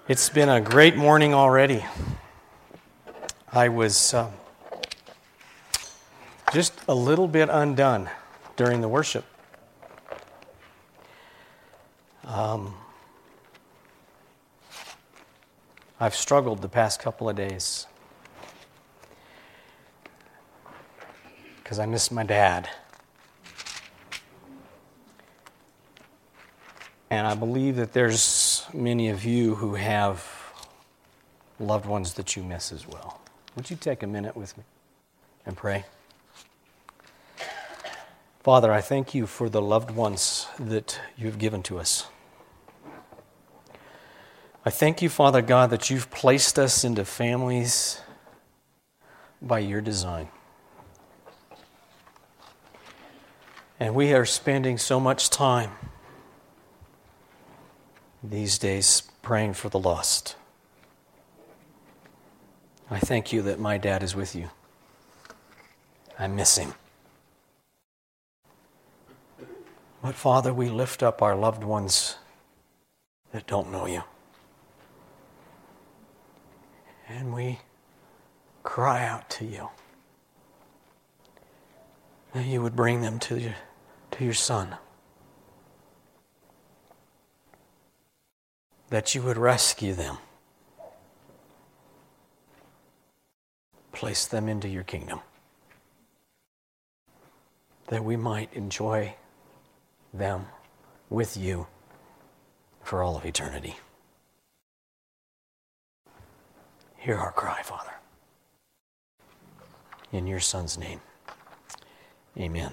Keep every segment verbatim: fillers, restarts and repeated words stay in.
It's been a great morning already. I was uh, just a little bit undone during the worship. Um, I've struggled the past couple of days because I miss my dad. And I believe that there's many of you who have loved ones that you miss as well. Would you take a minute with me and pray? Father, I thank you for the loved ones that you've given to us. I thank you, Father God, that you've placed us into families by your design. And we are spending so much time these days praying for the lost. I thank you that my dad is with you. I miss him. But Father, we lift up our loved ones that don't know you. And we cry out to you that you would bring them to your, to your Son. That you would rescue them. Place them into your kingdom. That we might enjoy them with you for all of eternity. Hear our cry, Father. In your Son's name, amen.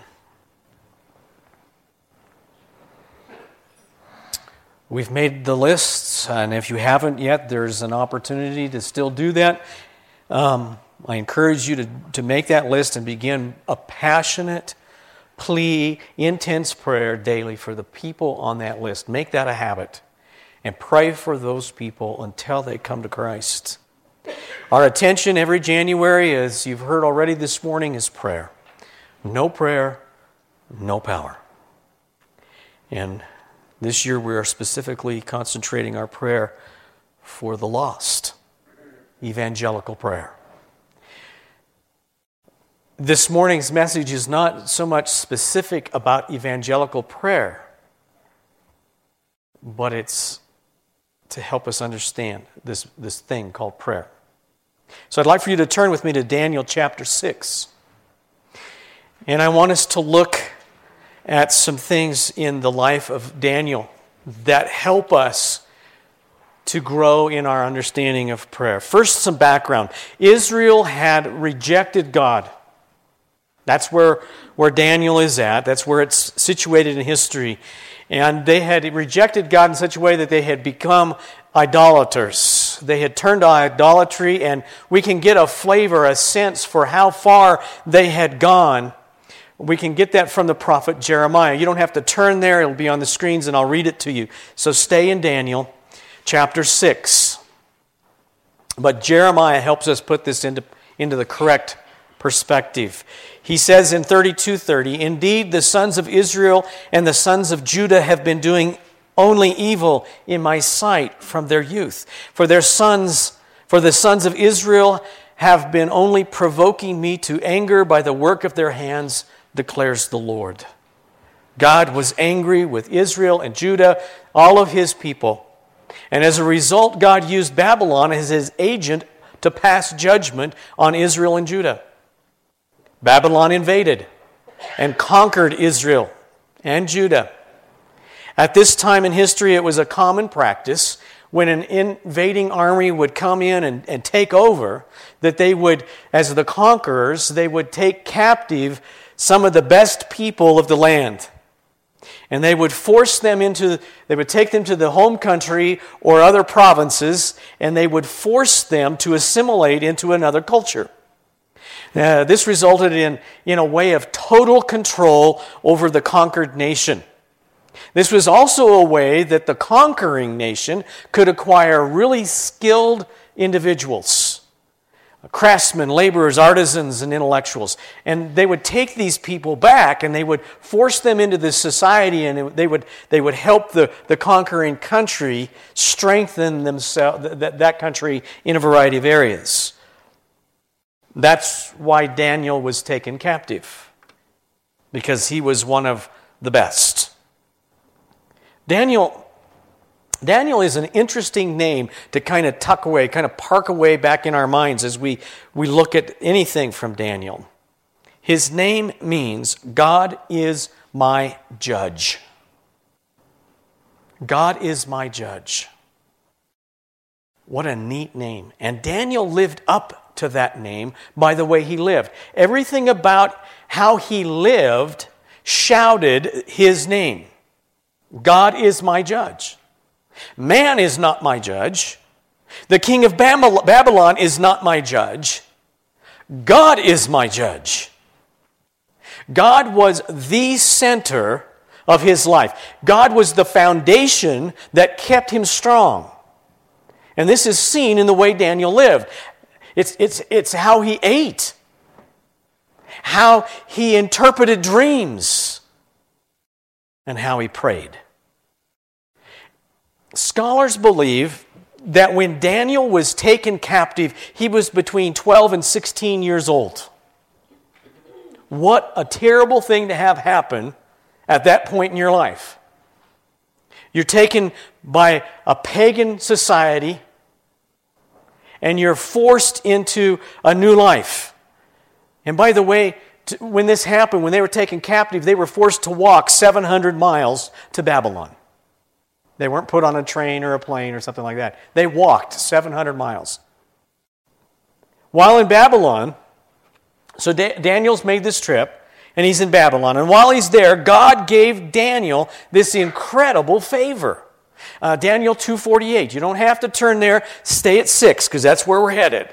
We've made the lists, and if you haven't yet, there's an opportunity to still do that. Um, I encourage you to, to make that list and begin a passionate plea, intense prayer daily for the people on that list. Make that a habit, and pray for those people until they come to Christ. Our attention every January, as you've heard already this morning, is prayer. No prayer, no power. And this year we are specifically concentrating our prayer for the lost, evangelical prayer. This morning's message is not so much specific about evangelical prayer, but it's to help us understand this, this thing called prayer. So I'd like for you to turn with me to Daniel chapter six. And I want us to look at some things in the life of Daniel that help us to grow in our understanding of prayer. First, some background. Israel had rejected God. That's where, where Daniel is at. That's where it's situated in history. And they had rejected God in such a way that they had become idolaters. They had turned to idolatry, and we can get a flavor, a sense for how far they had gone. We can get that from the prophet Jeremiah. You don't have to turn there. It'll be on the screens, and I'll read it to you. So stay in Daniel chapter six. But Jeremiah helps us put this into, into the correct perspective. He says in thirty-two thirty, "Indeed, the sons of Israel and the sons of Judah have been doing only evil in my sight from their youth. For their sons, for the sons of Israel have been only provoking me to anger by the work of their hands, declares the Lord." God was angry with Israel and Judah, all of his people. And as a result, God used Babylon as his agent to pass judgment on Israel and Judah. Babylon invaded and conquered Israel and Judah. At this time in history, it was a common practice when an invading army would come in and, and take over, that they would, as the conquerors, they would take captive some of the best people of the land. And they would force them into, they would take them to the home country or other provinces, and they would force them to assimilate into another culture. Now, this resulted in, in a way of total control over the conquered nation. This was also a way that the conquering nation could acquire really skilled individuals, craftsmen, laborers, artisans, and intellectuals. And they would take these people back and they would force them into this society, and they would they would help the, the conquering country strengthen themselves, that, that country in a variety of areas. That's why Daniel was taken captive, because he was one of the best. Daniel Daniel is an interesting name to kind of tuck away, kind of park away back in our minds as we, we look at anything from Daniel. His name means God is my judge. God is my judge. What a neat name. And Daniel lived up to that name by the way he lived. Everything about how he lived shouted his name. God is my judge. Man is not my judge. The king of Babylon is not my judge. God is my judge. God was the center of his life. God was the foundation that kept him strong. And this is seen in the way Daniel lived. It's, it's, it's how he ate, how he interpreted dreams, and how he prayed. Scholars believe that when Daniel was taken captive, he was between twelve and sixteen years old. What a terrible thing to have happen at that point in your life. You're taken by a pagan society, and you're forced into a new life. And by the way, when this happened, when they were taken captive, they were forced to walk seven hundred miles to Babylon. They weren't put on a train or a plane or something like that. They walked seven hundred miles. While in Babylon, so Da- Daniel's made this trip, and he's in Babylon. And while he's there, God gave Daniel this incredible favor. Uh, Daniel two forty-eight. You don't have to turn there. Stay at six, because that's where we're headed.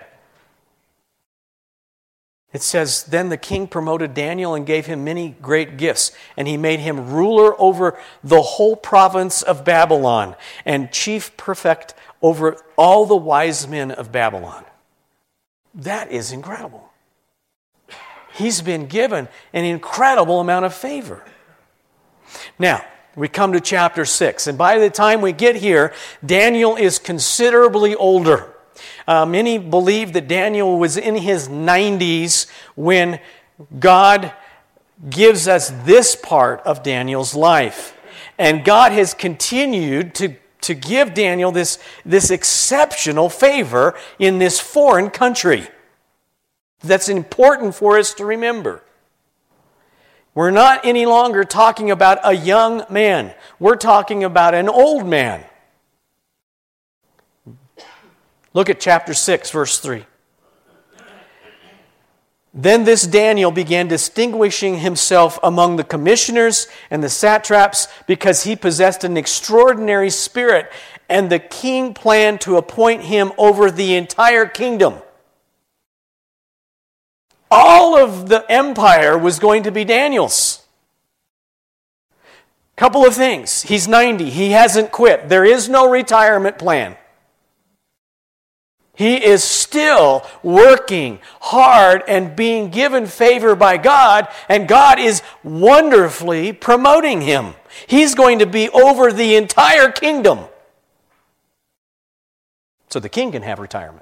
It says, then the king promoted Daniel and gave him many great gifts, and he made him ruler over the whole province of Babylon and chief prefect over all the wise men of Babylon. That is incredible. He's been given an incredible amount of favor. Now, we come to chapter six, and by the time we get here, Daniel is considerably older. Uh, many believe that Daniel was in his nineties when God gives us this part of Daniel's life. And God has continued to, to give Daniel this, this exceptional favor in this foreign country. That's important for us to remember. We're not any longer talking about a young man. We're talking about an old man. Look at chapter six, verse three. Then this Daniel began distinguishing himself among the commissioners and the satraps because he possessed an extraordinary spirit, and the king planned to appoint him over the entire kingdom. All of the empire was going to be Daniel's. Couple of things. He's ninety. He hasn't quit. There is no retirement plan. He is still working hard and being given favor by God, and God is wonderfully promoting him. He's going to be over the entire kingdom. So the king can have retirement.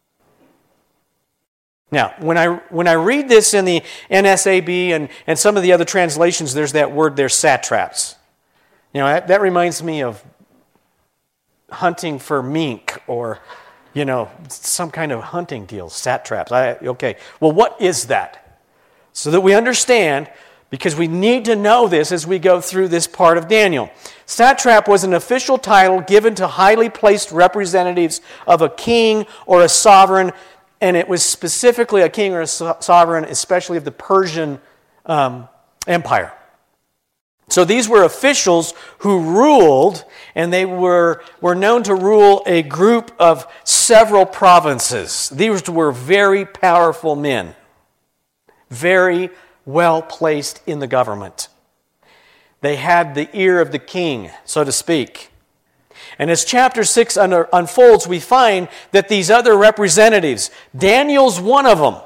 Now, when I when I read this in the N S A B and, and some of the other translations, there's that word there, satraps. You know, that, that reminds me of hunting for mink or, you know, some kind of hunting deal, satraps. I, okay, well, what is that? So that we understand, because we need to know this as we go through this part of Daniel. Satrap was an official title given to highly placed representatives of a king or a sovereign, and it was specifically a king or a so- sovereign, especially of the Persian um, Empire. So these were officials who ruled, and they were, were known to rule a group of several provinces. These were very powerful men, very well placed in the government. They had the ear of the king, so to speak. And as chapter six un- unfolds, we find that these other representatives, Daniel's one of them.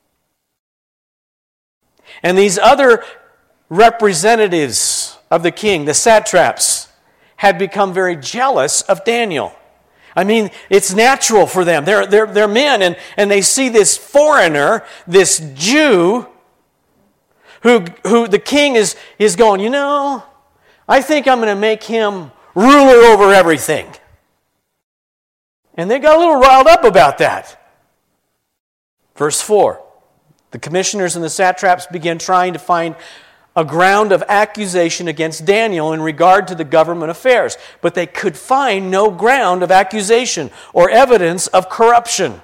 And these other representatives of the king, the satraps, had become very jealous of Daniel. I mean, it's natural for them. They're, they're, they're men, and, and they see this foreigner, this Jew, who, who the king is, is going, you know, I think I'm going to make him ruler over everything. And they got a little riled up about that. Verse four, the commissioners and the satraps began trying to find a ground of accusation against Daniel in regard to the government affairs, but they could find no ground of accusation or evidence of corruption.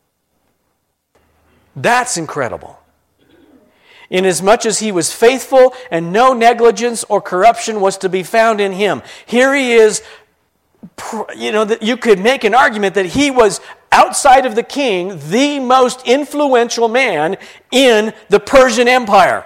That's incredible. Inasmuch as he was faithful and no negligence or corruption was to be found in him. Here he is, you know, that you could make an argument that he was, outside of the king, the most influential man in the Persian Empire.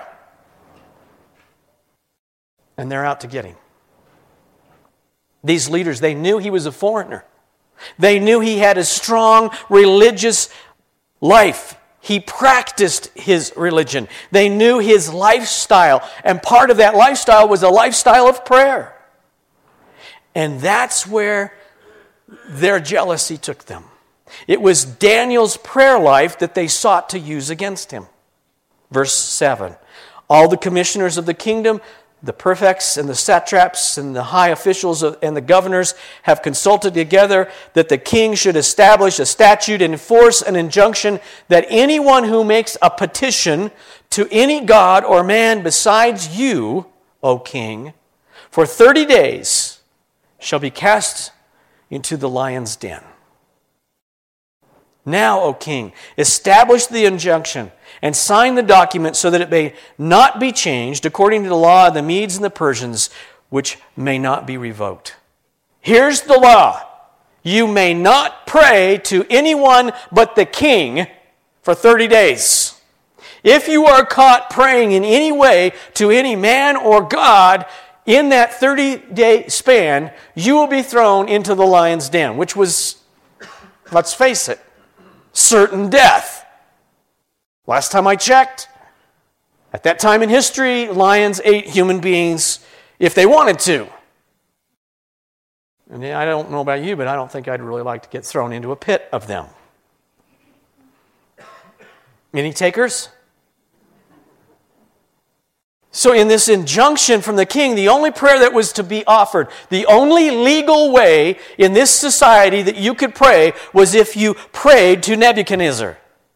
And they're out to get him. These leaders, they knew he was a foreigner. They knew he had a strong religious life. He practiced his religion. They knew his lifestyle. And part of that lifestyle was a lifestyle of prayer. And that's where their jealousy took them. It was Daniel's prayer life that they sought to use against him. Verse seven. All the commissioners of the kingdom, the prefects and the satraps and the high officials and the governors have consulted together that the king should establish a statute and enforce an injunction that anyone who makes a petition to any god or man besides you, O king, for thirty days shall be cast into the lion's den. Now, O king, establish the injunction and sign the document so that it may not be changed according to the law of the Medes and the Persians, which may not be revoked. Here's the law. You may not pray to anyone but the king for thirty days. If you are caught praying in any way to any man or god in that thirty-day span, you will be thrown into the lion's den, which was, let's face it, certain death. Last time I checked, at that time in history, lions ate human beings if they wanted to. And I don't know about you, but I don't think I'd really like to get thrown into a pit of them. Any takers? So in this injunction from the king, the only prayer that was to be offered, the only legal way in this society that you could pray was if you prayed to Nebuchadnezzar.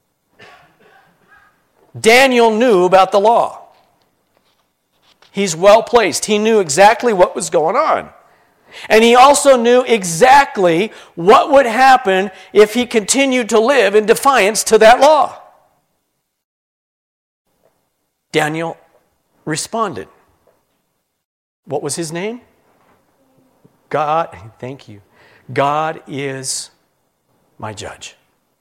Daniel knew about the law. He's well placed. He knew exactly what was going on. And he also knew exactly what would happen if he continued to live in defiance to that law. Daniel responded. What was his name? God, thank you. God is my judge.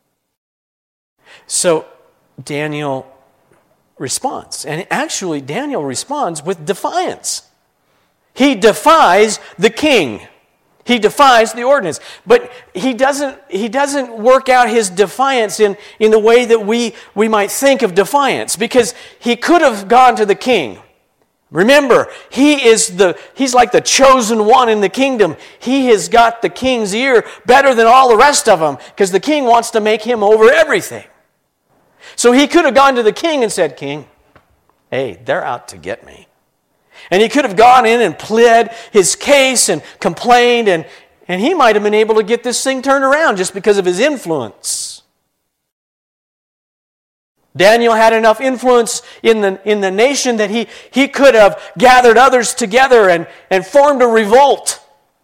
So Daniel responds. And actually, Daniel responds with defiance. He defies the king. He defies the ordinance. But he doesn't, he doesn't work out his defiance in, in the way that we, we might think of defiance, because he could have gone to the king. Remember, he is the he's like the chosen one in the kingdom. He has got the king's ear better than all the rest of them, because the king wants to make him over everything. So he could have gone to the king and said, "King, hey, they're out to get me." And he could have gone in and pled his case and complained, and, and he might have been able to get this thing turned around just because of his influence. Daniel had enough influence in the, in the nation that he, he could have gathered others together and, and formed a revolt.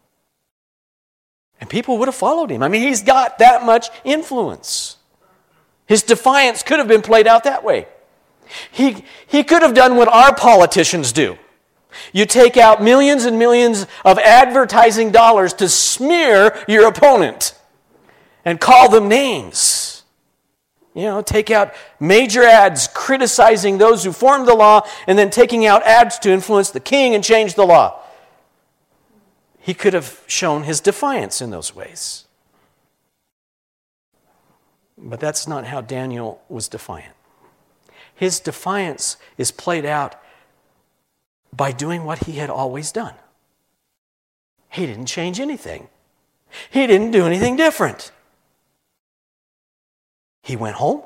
And people would have followed him. I mean, he's got that much influence. His defiance could have been played out that way. He, he could have done what our politicians do. You take out millions and millions of advertising dollars to smear your opponent and call them names. You know, take out major ads criticizing those who formed the law, and then taking out ads to influence the king and change the law. he could have shown his defiance in those ways. But that's not how Daniel was defiant. His defiance is played out by doing what he had always done. He didn't change anything. He didn't do anything different. He went home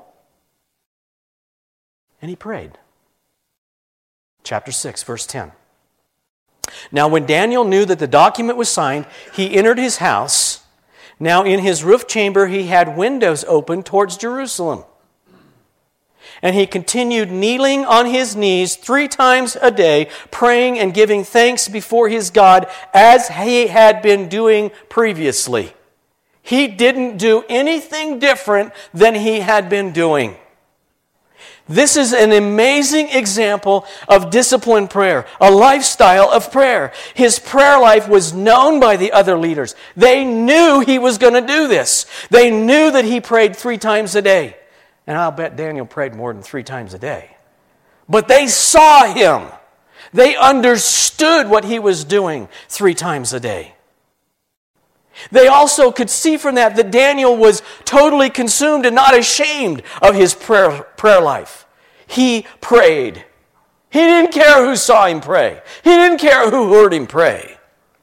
and he prayed. Chapter six, verse ten. Now when Daniel knew that the document was signed, he entered his house. Now in his roof chamber he had windows open towards Jerusalem. And he continued kneeling on his knees three times a day, praying and giving thanks before his God as he had been doing previously. He didn't do anything different than he had been doing. This is an amazing example of disciplined prayer, a lifestyle of prayer. His prayer life was known by the other leaders. They knew he was going to do this. They knew that he prayed three times a day. And I'll bet Daniel prayed more than three times a day. But they saw him. They understood what he was doing three times a day. They also could see from that that Daniel was totally consumed and not ashamed of his prayer, prayer life. He prayed. He didn't care who saw him pray. He didn't care who heard him pray.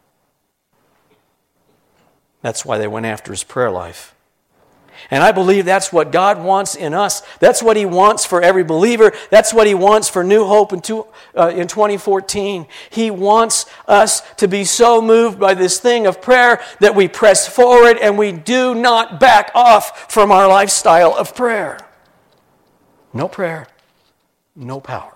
That's why they went after his prayer life. And I believe that's what God wants in us. That's what He wants for every believer. That's what He wants for New Hope in, two, uh, in twenty fourteen. He wants us to be so moved by this thing of prayer that we press forward and we do not back off from our lifestyle of prayer. No prayer, no power.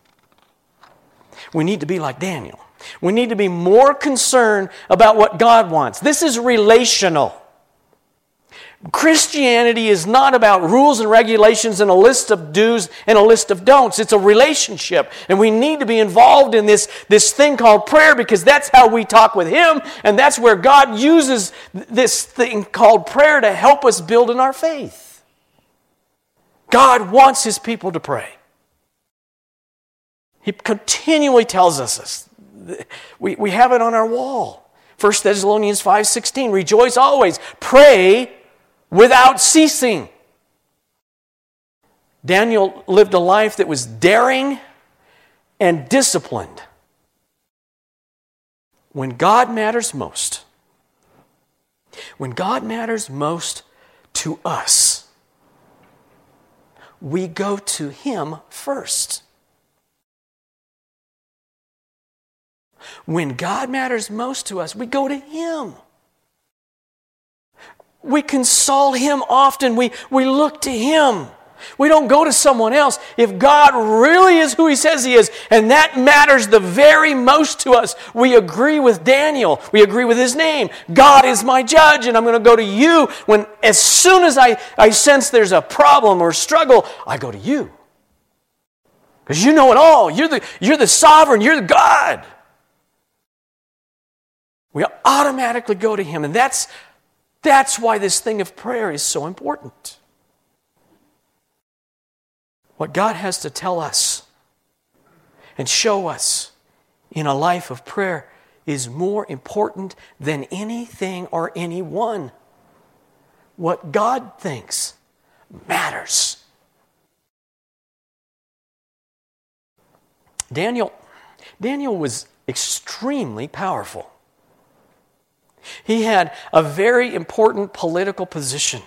We need to be like Daniel. We need to be more concerned about what God wants. This is relational. Christianity is not about rules and regulations and a list of do's and a list of don'ts. It's a relationship. And we need to be involved in this, this thing called prayer because that's how we talk with Him. And that's where God uses this thing called prayer to help us build in our faith. God wants His people to pray. He continually tells us this. We, we have it on our wall. First Thessalonians five sixteen, rejoice always, pray without ceasing. Daniel lived a life that was daring and disciplined. When God matters most, when God matters most to us, we go to Him first. When God matters most to us, we go to Him. We consult Him often. We, we look to Him. We don't go to someone else. If God really is who He says He is, and that matters the very most to us, we agree with Daniel. We agree with his name. God is my judge, and I'm going to go to you. When as soon as I, I sense there's a problem or struggle, I go to you. Because you know it all. You're the, you're the sovereign. You're the God. We automatically go to Him, and that's That's why this thing of prayer is so important. What God has to tell us and show us in a life of prayer is more important than anything or anyone. What God thinks matters. Daniel, Daniel was extremely powerful. He had a very important political position.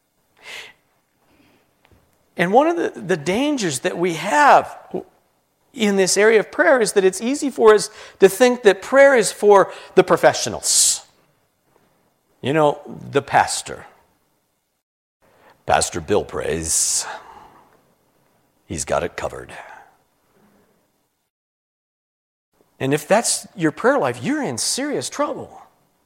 And one of the, the dangers that we have in this area of prayer is that it's easy for us to think that prayer is for the professionals. You know, the pastor. Pastor Bill prays. He's got it covered. And if that's your prayer life, you're in serious trouble.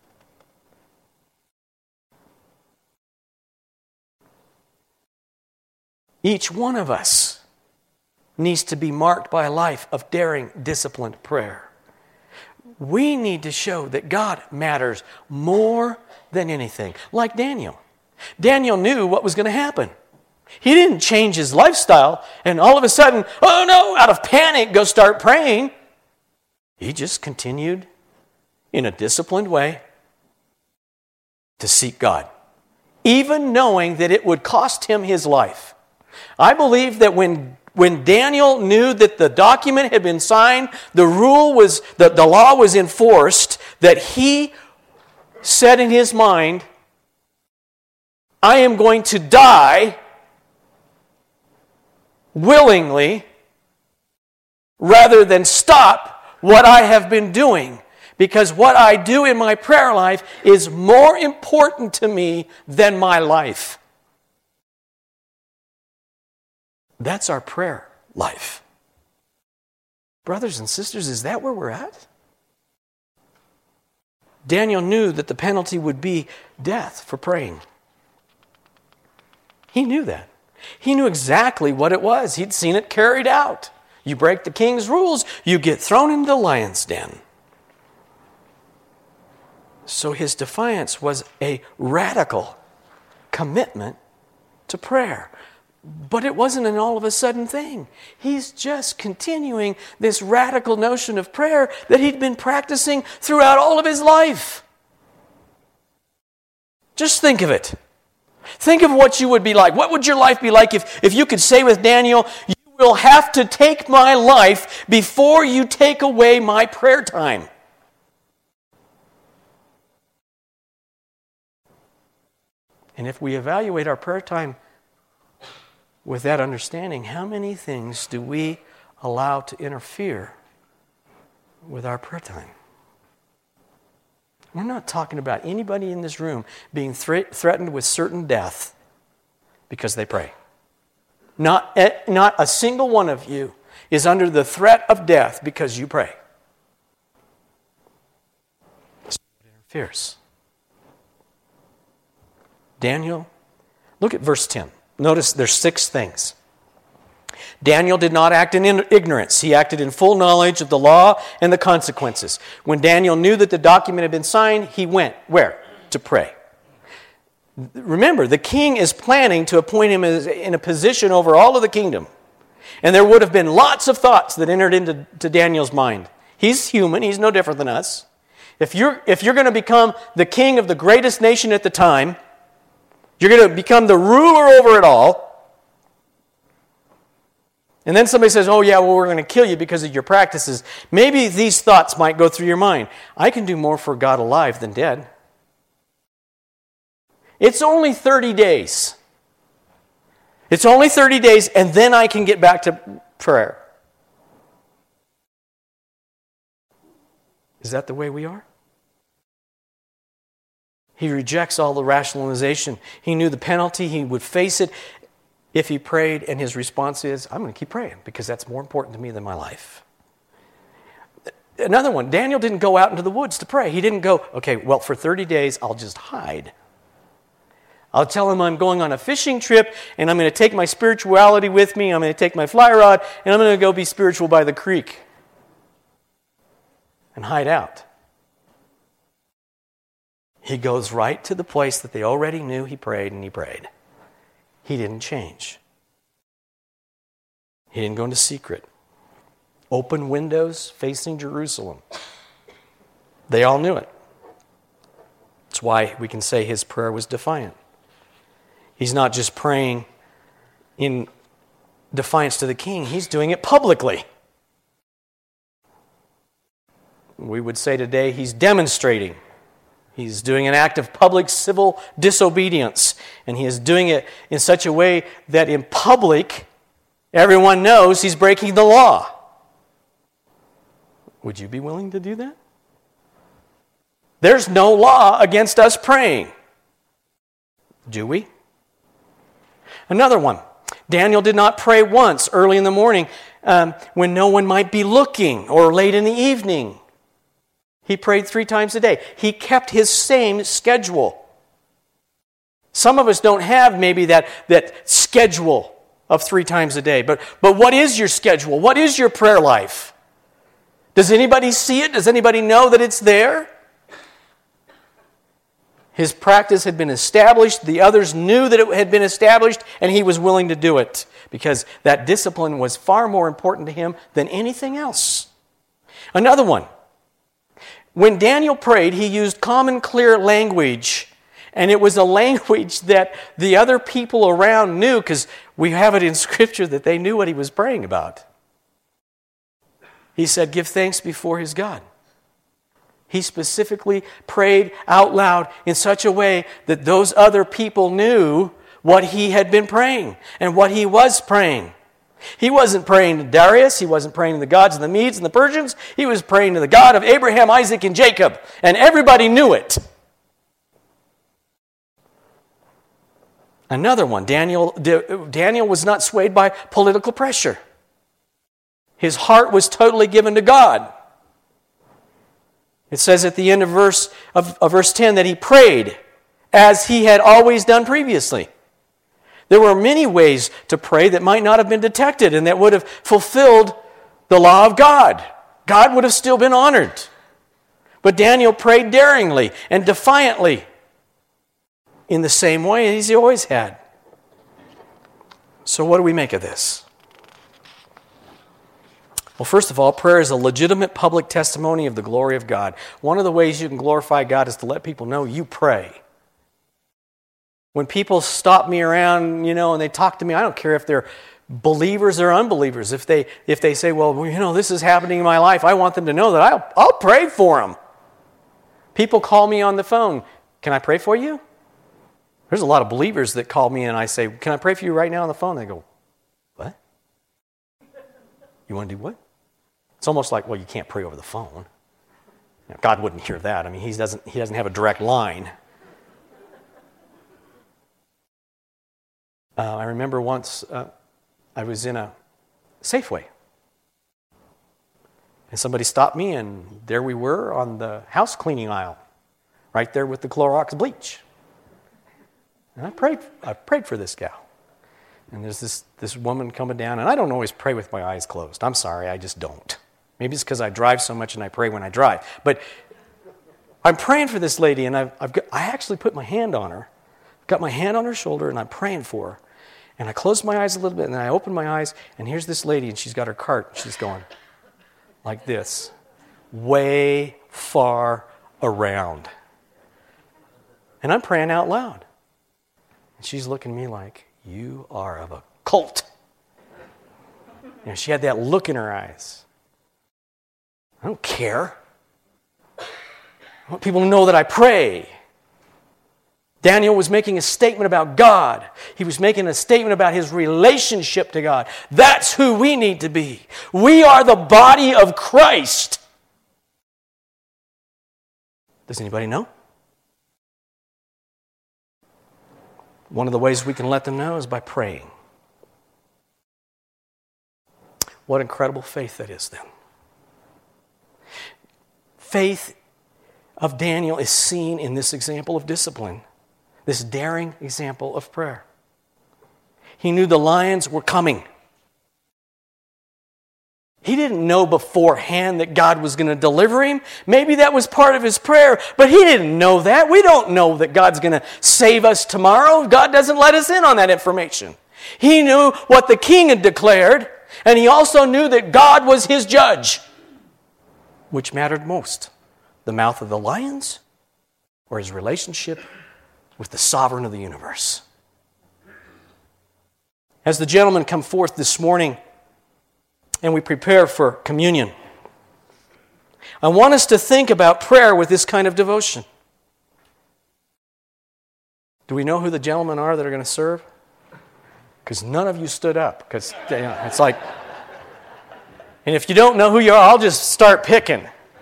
Each one of us needs to be marked by a life of daring, disciplined prayer. We need to show that God matters more than anything. Like Daniel. Daniel knew what was going to happen. He didn't change his lifestyle and all of a sudden, oh no, out of panic, go start praying. He just continued in a disciplined way to seek God, even knowing that it would cost him his life. I believe that when, when Daniel knew that the document had been signed, the rule was, that the law was enforced, that he said in his mind, I am going to die willingly rather than stop what I have been doing. Because what I do in my prayer life is more important to me than my life. That's our prayer life. Brothers and sisters, is that where we're at? Daniel knew that the penalty would be death for praying. He knew that. He knew exactly what it was. He'd seen it carried out. You break the king's rules, you get thrown into the lion's den. So his defiance was a radical commitment to prayer. But it wasn't an all of a sudden thing. He's just continuing this radical notion of prayer that he'd been practicing throughout all of his life. Just think of it. Think of what you would be like. What would your life be like if, if you could say with Daniel, you will have to take my life before you take away my prayer time? And if we evaluate our prayer time with that understanding, how many things do we allow to interfere with our prayer time? We're not talking about anybody in this room being thre- threatened with certain death because they pray. Not, not a single one of you is under the threat of death because you pray. So it interferes. Daniel, look at verse ten. Notice there's six things. Daniel did not act in ignorance. He acted in full knowledge of the law and the consequences. When Daniel knew that the document had been signed, he went, where? To pray. Remember, the king is planning to appoint him as in a position over all of the kingdom. And there would have been lots of thoughts that entered into to Daniel's mind. He's human. He's no different than us. If you're, if you're going to become the king of the greatest nation at the time, you're going to become the ruler over it all. And then somebody says, oh yeah, well we're going to kill you because of your practices. Maybe these thoughts might go through your mind. I can do more for God alive than dead. It's only thirty days. It's only thirty days and then I can get back to prayer. Is that the way we are? He rejects all the rationalization. He knew the penalty. He would face it if he prayed, and his response is, I'm going to keep praying because that's more important to me than my life. Another one, Daniel didn't go out into the woods to pray. He didn't go, okay, well, for thirty days, I'll just hide. I'll tell him I'm going on a fishing trip, and I'm going to take my spirituality with me. I'm going to take my fly rod, and I'm going to go be spiritual by the creek and hide out. He goes right to the place that they already knew he prayed, and he prayed. He didn't change. He didn't go into secret. Open windows facing Jerusalem. They all knew it. That's why we can say his prayer was defiant. He's not just praying in defiance to the king. He's doing it publicly. We would say today he's demonstrating. He's doing an act of public civil disobedience, and he is doing it in such a way that in public, everyone knows he's breaking the law. Would you be willing to do that? There's no law against us praying. Do we? Another one. Daniel did not pray once early in the morning um, when no one might be looking, or late in the evening. He prayed three times a day. He kept his same schedule. Some of us don't have maybe that, that schedule of three times a day. But, but what is your schedule? What is your prayer life? Does anybody see it? Does anybody know that it's there? His practice had been established. The others knew that it had been established, and he was willing to do it because that discipline was far more important to him than anything else. Another one. when Daniel prayed, he used common, clear language. And it was a language that the other people around knew, because we have it in Scripture that they knew what he was praying about. He said, give thanks before his God. He specifically prayed out loud in such a way that those other people knew what he had been praying and what he was praying. He wasn't praying to Darius. He wasn't praying to the gods of the Medes and the Persians. He was praying to the God of Abraham, Isaac, and Jacob. And everybody knew it. Another one, Daniel, Daniel was not swayed by political pressure. His heart was totally given to God. It says at the end of verse, of, of verse ten that he prayed as he had always done previously. There were many ways to pray that might not have been detected and that would have fulfilled the law of God. God would have still been honored. But Daniel prayed daringly and defiantly in the same way as he always had. So what do we make of this? Well, first of all, prayer is a legitimate public testimony of the glory of God. One of the ways you can glorify God is to let people know you pray. When people stop me around, you know, and they talk to me, I don't care if they're believers or unbelievers. If they if they say, well, you know, this is happening in my life, I want them to know that I'll, I'll pray for them. People call me on the phone. Can I pray for you? There's a lot of believers that call me and I say, can I pray for you right now on the phone? They go, what? You want to do what? It's almost like, well, you can't pray over the phone. You know, God wouldn't hear that. I mean, he doesn't, he doesn't have a direct line. Uh, I remember once uh, I was in a Safeway. And somebody stopped me, and there we were on the house cleaning aisle, right there with the Clorox bleach. And I prayed, I prayed for this gal. And there's this, this woman coming down, and I don't always pray with my eyes closed. I'm sorry, I just don't. Maybe it's because I drive so much and I pray when I drive. But I'm praying for this lady, and I've, I've got, I actually put my hand on her, got my hand on her shoulder, and I'm praying for her. And I closed my eyes a little bit, and then I opened my eyes, and here's this lady, and she's got her cart, and she's going like this, way far around. And I'm praying out loud. And she's looking at me like, you are of a cult. You know, she had that look in her eyes. I don't care. I want people to know that I pray. Daniel was making a statement about God. He was making a statement about his relationship to God. That's who we need to be. We are the body of Christ. Does anybody know? One of the ways we can let them know is by praying. What incredible faith that is then. Faith of Daniel is seen in this example of discipline, this daring example of prayer. He knew the lions were coming. He didn't know beforehand that God was going to deliver him. Maybe that was part of his prayer, but he didn't know that. We don't know that God's going to save us tomorrow. God doesn't let us in on that information. He knew what the king had declared, and he also knew that God was his judge. Which mattered most? The mouth of the lions or his relationship with the sovereign of the universe? As the gentlemen come forth this morning and we prepare for communion, I want us to think about prayer with this kind of devotion. Do we know who the gentlemen are that are going to serve? Because none of you stood up. Because you know, it's like, and if you don't know who you are, I'll just start picking.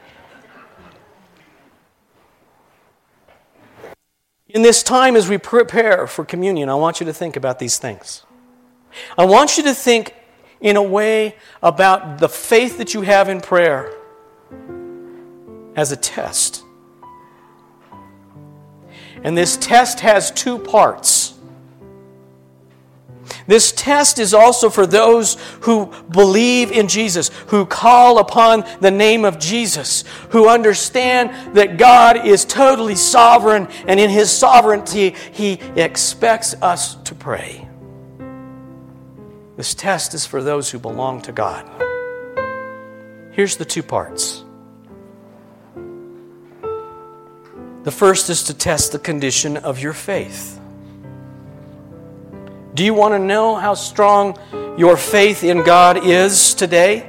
In this time as we prepare for communion, I want you to think about these things. I want you to think in a way about the faith that you have in prayer as a test. And this test has two parts. This test is also for those who believe in Jesus, who call upon the name of Jesus, who understand that God is totally sovereign, and in His sovereignty, He expects us to pray. This test is for those who belong to God. Here's the two parts. The first is to test the condition of your faith. Do you want to know how strong your faith in God is today?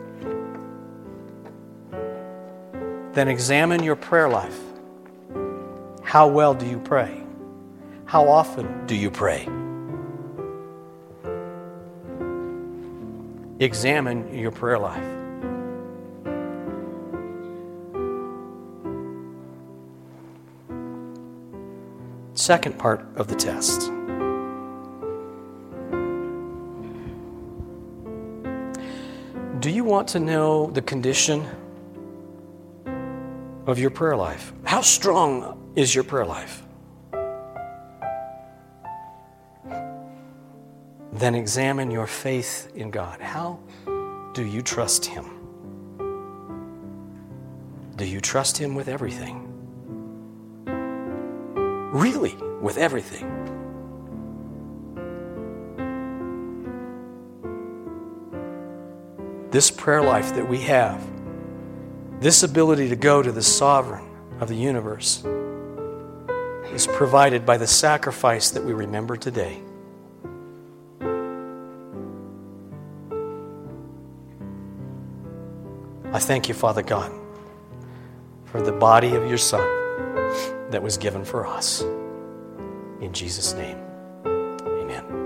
Then examine your prayer life. How well do you pray? How often do you pray? Examine your prayer life. Second part of the test. Do you want to know the condition of your prayer life? How strong is your prayer life? Then examine your faith in God. How do you trust Him? Do you trust Him with everything? Really, with everything? This prayer life that we have, this ability to go to the sovereign of the universe, is provided by the sacrifice that we remember today. I thank you, Father God, for the body of your Son that was given for us. In Jesus' name, amen.